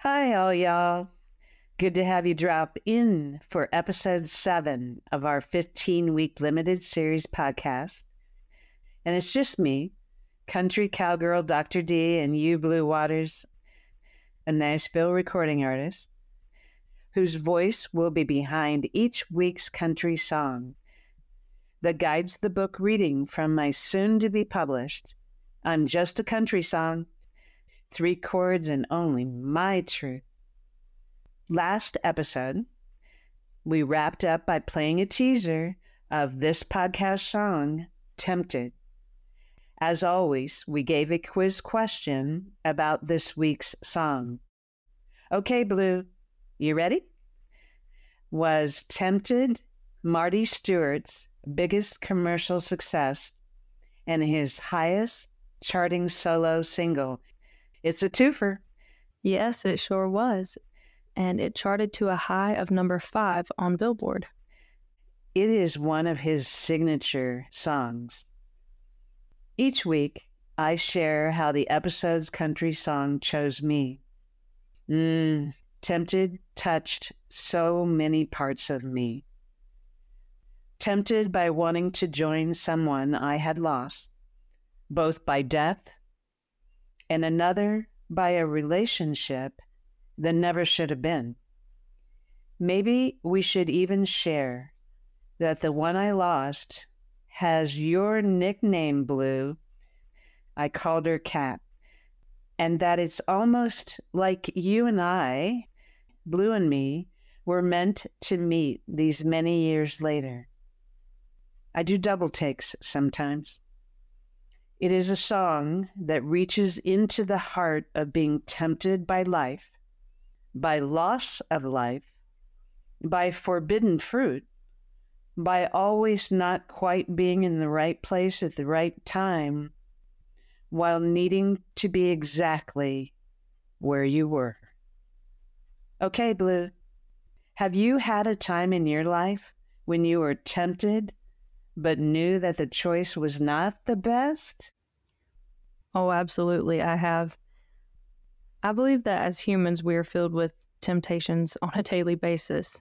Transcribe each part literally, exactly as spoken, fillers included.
Hi, all y'all. Good to have you drop in for episode seven of our fifteen week limited series podcast. And it's just me, country cowgirl Doctor D, and you, Blue Waters, a Nashville recording artist, whose voice will be behind each week's country song that guides the book reading from my soon-to-be published I'm Just a Country Song, Three Chords and Only My Truth. Last episode, we wrapped up by playing a teaser of this podcast song, Tempted. As always, we gave a quiz question about this week's song. Okay, Blue, you ready? Was Tempted Marty Stewart's biggest commercial success and his highest charting solo single? It's a twofer. Yes, it sure was. And it charted to a high of number five on Billboard. It is one of his signature songs. Each week, I share how the episode's country song chose me. Mmm, Tempted touched so many parts of me. Tempted by wanting to join someone I had lost, both by death and another by a relationship that never should have been. Maybe we should even share that the one I lost has your nickname, Blue. I called her Cat. And that it's almost like you and I, Blue and me, were meant to meet these many years later. I do double takes sometimes. It is a song that reaches into the heart of being tempted by life, by loss of life, by forbidden fruit, by always not quite being in the right place at the right time, while needing to be exactly where you were. Okay, Blue, have you had a time in your life when you were tempted but knew that the choice was not the best? Oh, absolutely, I have. I believe that as humans, we are filled with temptations on a daily basis.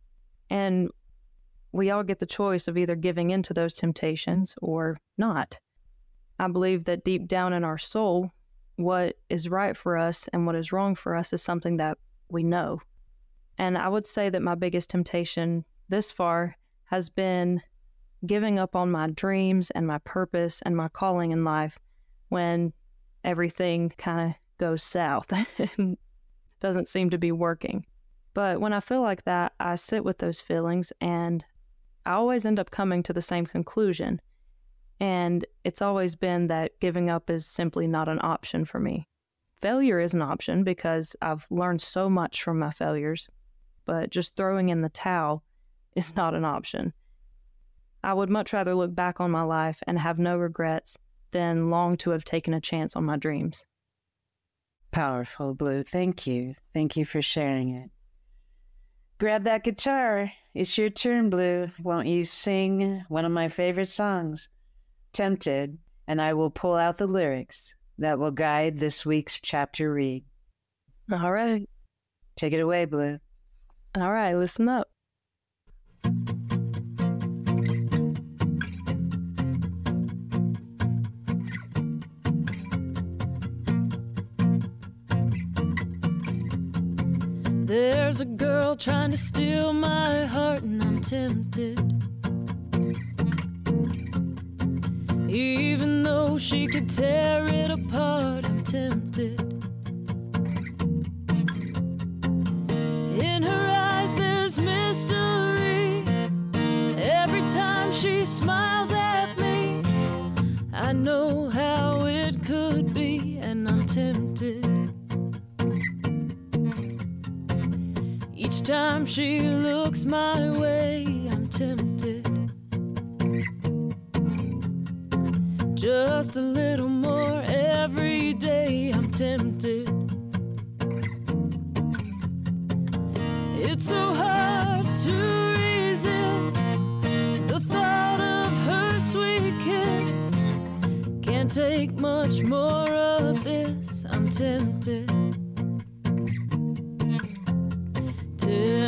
And we all get the choice of either giving into those temptations or not. I believe that deep down in our soul, what is right for us and what is wrong for us is something that we know. And I would say that my biggest temptation this far has been giving up on my dreams and my purpose and my calling in life when everything kind of goes south and doesn't seem to be working. But when I feel like that, I sit with those feelings and I always end up coming to the same conclusion. And it's always been that giving up is simply not an option for me. Failure is an option because I've learned so much from my failures, but just throwing in the towel is not an option. I would much rather look back on my life and have no regrets than long to have taken a chance on my dreams. Powerful, Blue. Thank you. Thank you for sharing it. Grab that guitar. It's your turn, Blue. Won't you sing one of my favorite songs, Tempted, and I will pull out the lyrics that will guide this week's chapter read. All right. Take it away, Blue. All right, listen up. There's a girl trying to steal my heart and I'm tempted. Even though she could tear it apart, I'm tempted. In her eyes there's mystery. Every time she smiles at me, I know how it could be, and I'm tempted. Each time she looks my way, I'm tempted. Just a little more every day, I'm tempted. It's so hard to resist the thought of her sweet kiss. Can't take much more of this, I'm tempted.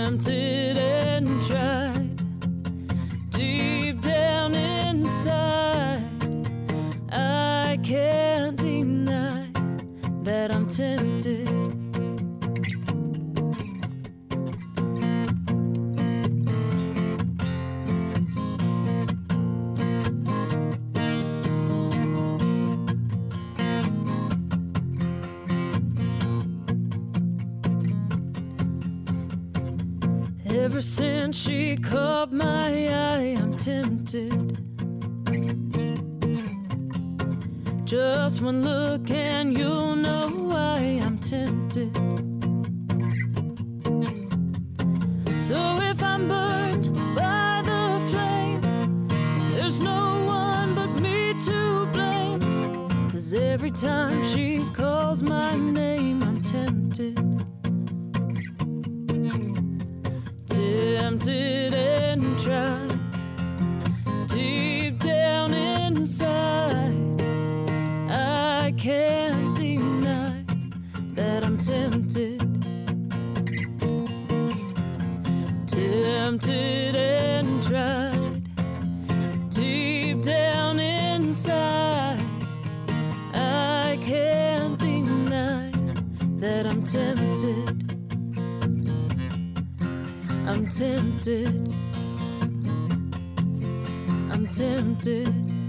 tempted and tried. Deep down inside, I can't deny that I'm tempted. Ever since she caught my eye, I'm tempted. Just one look and you'll know why I'm tempted. So if I'm burned by the flame, there's no one but me to blame. 'Cause every time she calls my name, I'm tempted. Tempted and tried. Deep down inside, I can't deny that I'm tempted. Tempted and tried. Deep down inside, I can't deny that I'm tempted. I'm tempted. I'm tempted.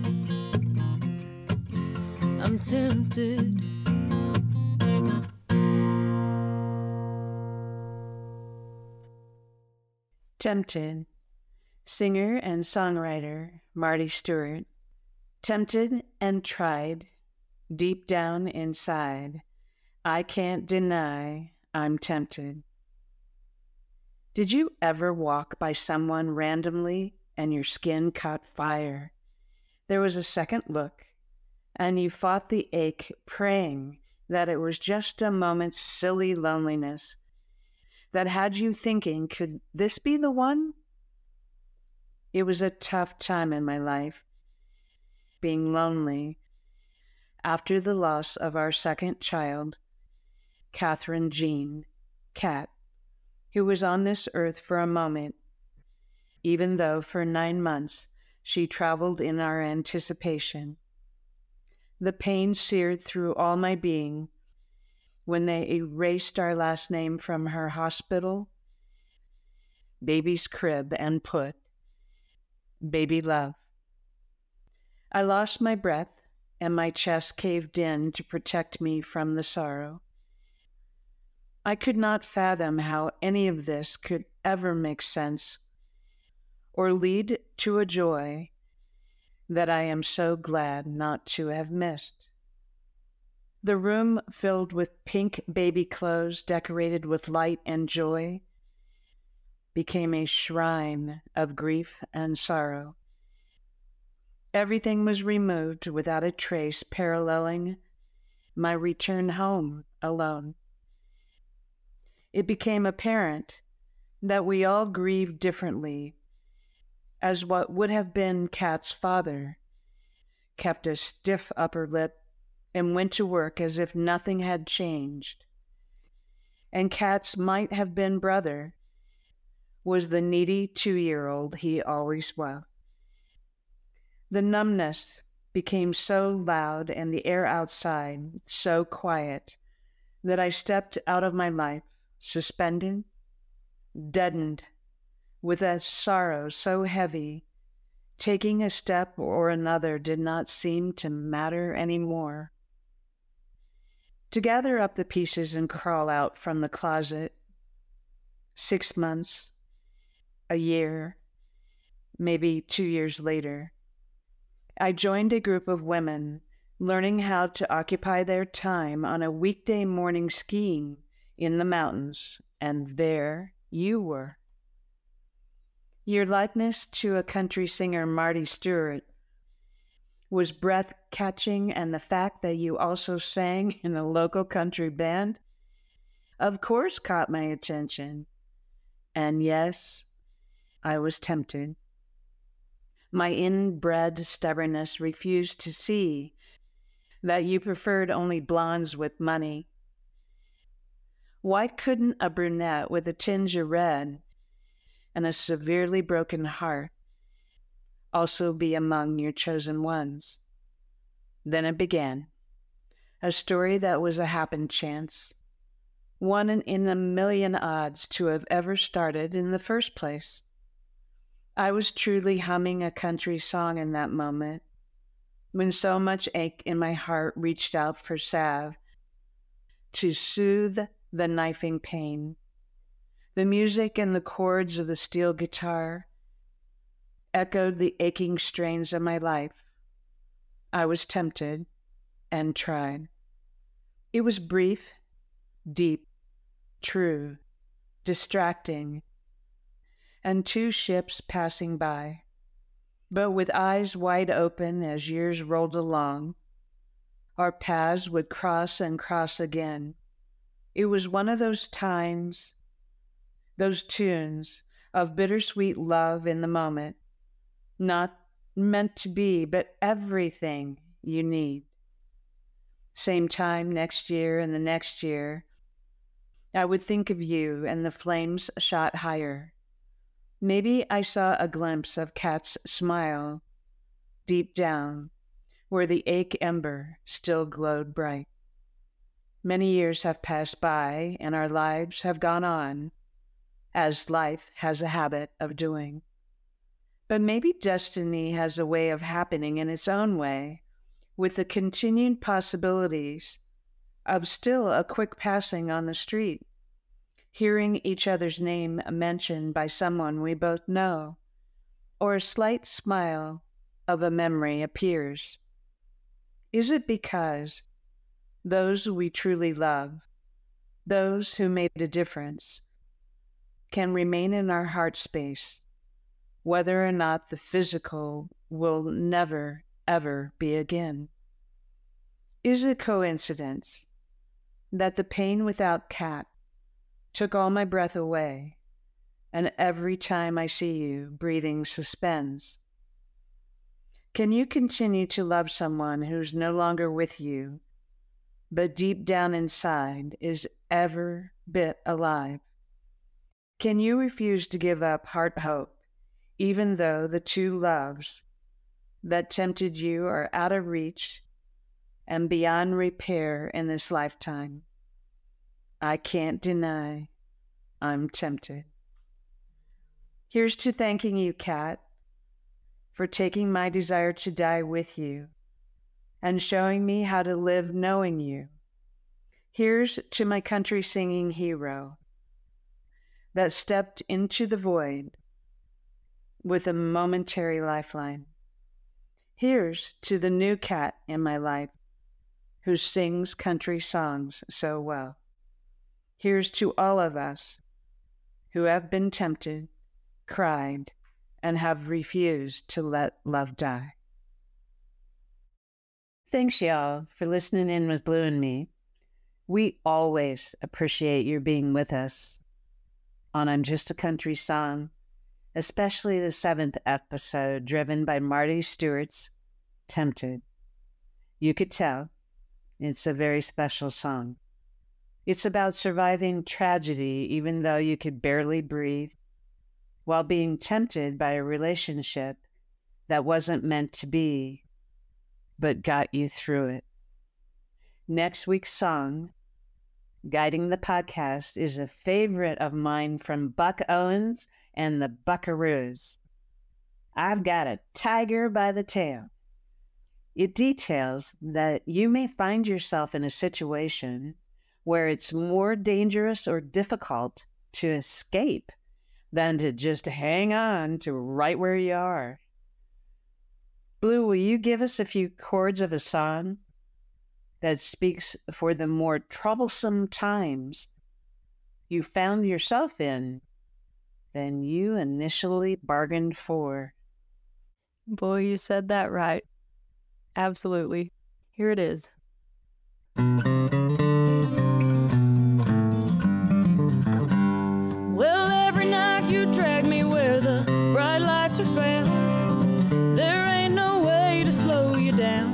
I'm tempted. Tempted. Singer and songwriter Marty Stuart. Tempted and tried. Deep down inside, I can't deny I'm tempted. Did you ever walk by someone randomly and your skin caught fire? There was a second look, and you fought the ache, praying that it was just a moment's silly loneliness that had you thinking, could this be the one? It was a tough time in my life, being lonely after the loss of our second child, Catherine Jean, Cat, who was on this earth for a moment, even though for nine months she traveled in our anticipation. The pain seared through all my being when they erased our last name from her hospital, baby's crib, and put baby love. I lost my breath and my chest caved in to protect me from the sorrow. I could not fathom how any of this could ever make sense or lead to a joy that I am so glad not to have missed. The room filled with pink baby clothes decorated with light and joy became a shrine of grief and sorrow. Everything was removed without a trace paralleling my return home alone. It became apparent that we all grieved differently, as what would have been Kat's father kept a stiff upper lip and went to work as if nothing had changed. And Kat's might have been brother was the needy two-year-old he always was. The numbness became so loud and the air outside so quiet that I stepped out of my life, suspended, deadened, with a sorrow so heavy, taking a step or another did not seem to matter anymore. To gather up the pieces and crawl out from the closet, six months, a year, maybe two years later, I joined a group of women learning how to occupy their time on a weekday morning skiing in the mountains, and there you were. Your likeness to a country singer, Marty Stuart, was breath-catching, and the fact that you also sang in a local country band, of course, caught my attention. And yes, I was tempted. My inbred stubbornness refused to see that you preferred only blondes with money. Why couldn't a brunette with a tinge of red and a severely broken heart also be among your chosen ones. Then it began, a story that was a happen chance, one in a million odds to have ever started in the first place. I was truly humming a country song in that moment, when so much ache in my heart reached out for salve to soothe the knifing pain. The music and the chords of the steel guitar echoed the aching strains of my life. I was tempted and tried. It was brief, deep, true, distracting, and two ships passing by. But with eyes wide open as years rolled along, our paths would cross and cross again. It was one of those times, those tunes of bittersweet love in the moment, not meant to be, but everything you need. Same time next year and the next year, I would think of you and the flames shot higher. Maybe I saw a glimpse of Kat's smile deep down where the ache ember still glowed bright. Many years have passed by and our lives have gone on, as life has a habit of doing. But maybe destiny has a way of happening in its own way, with the continued possibilities of still a quick passing on the street, hearing each other's name mentioned by someone we both know, or a slight smile of a memory appears. Is it because those we truly love, those who made a difference, can remain in our heart space, whether or not the physical will never, ever be again? Is it coincidence that the pain without Kat took all my breath away, and every time I see you, breathing suspends? Can you continue to love someone who's no longer with you, but deep down inside is ever bit alive? Can you refuse to give up heart hope, even though the two loves that tempted you are out of reach and beyond repair in this lifetime? I can't deny I'm tempted. Here's to thanking you, Kat, for taking my desire to die with you and showing me how to live knowing you. Here's to my country singing hero that stepped into the void with a momentary lifeline. Here's to the new Kat in my life who sings country songs so well. Here's to all of us who have been tempted, cried, and have refused to let love die. Thanks, y'all, for listening in with Blue and me. We always appreciate your being with us on I'm Just a Country Song, especially the seventh episode driven by Marty Stewart's Tempted. You could tell it's a very special song. It's about surviving tragedy even though you could barely breathe, while being tempted by a relationship that wasn't meant to be, but got you through it. Next week's song, guiding the podcast, is a favorite of mine from Buck Owens and the Buckaroos. I've Got a Tiger by the Tail. It details that you may find yourself in a situation where it's more dangerous or difficult to escape than to just hang on to right where you are. Blue, will you give us a few chords of a song that speaks for the more troublesome times you found yourself in than you initially bargained for? Boy, you said that right. Absolutely. Here it is. Well, every night you drag me where the bright lights are found. There ain't no way to slow you down.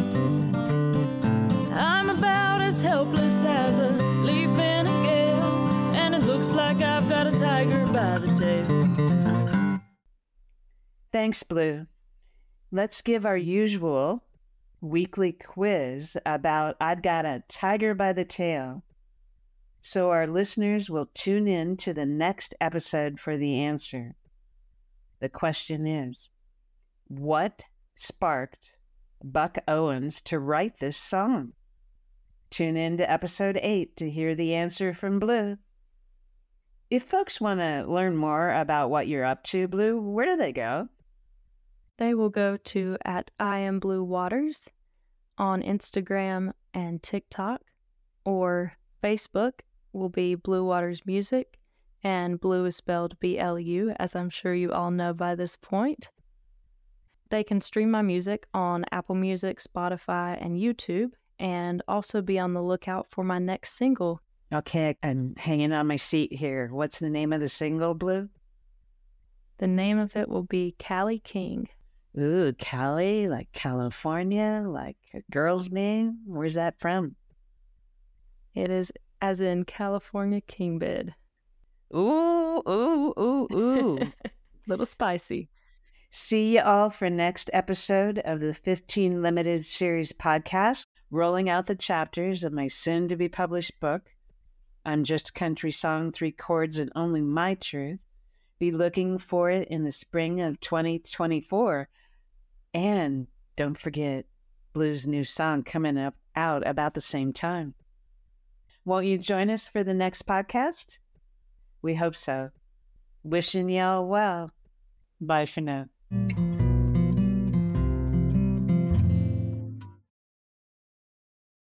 I'm about as helpless as a leaf in a gale, and it looks looks like I've got a tiger by the tail. Thanks, Blue. Let's give our usual weekly quiz about I've got a tiger by the tail, so our listeners will tune in to the next episode for the answer. The question is, what sparked Buck Owens to write this song? Tune in to episode eight to hear the answer from Blue. If folks want to learn more about what you're up to, Blue, where do they go? They will go to at I am Blue Waters on Instagram and TikTok, or Facebook will be Blue Waters Music, and Blue is spelled B L U, as I'm sure you all know by this point. They can stream my music on Apple Music, Spotify, and YouTube, and also be on the lookout for my next single. Okay, I'm hanging on my seat here. What's the name of the single, Blue? The name of it will be Cali King. Ooh, Cali, like California, like a girl's name? Where's that from? It is as in California King Bed. Ooh, ooh, ooh, ooh. Little spicy. See you all for next episode of the fifteen Limited Series podcast, rolling out the chapters of my soon-to-be-published book, I'm Just a Country Song, Three Chords, and Only My Truth. Be looking for it in the spring of twenty twenty-four. And don't forget Blue's new song coming up out about the same time. Won't you join us for the next podcast? We hope so. Wishing y'all well. Bye for now.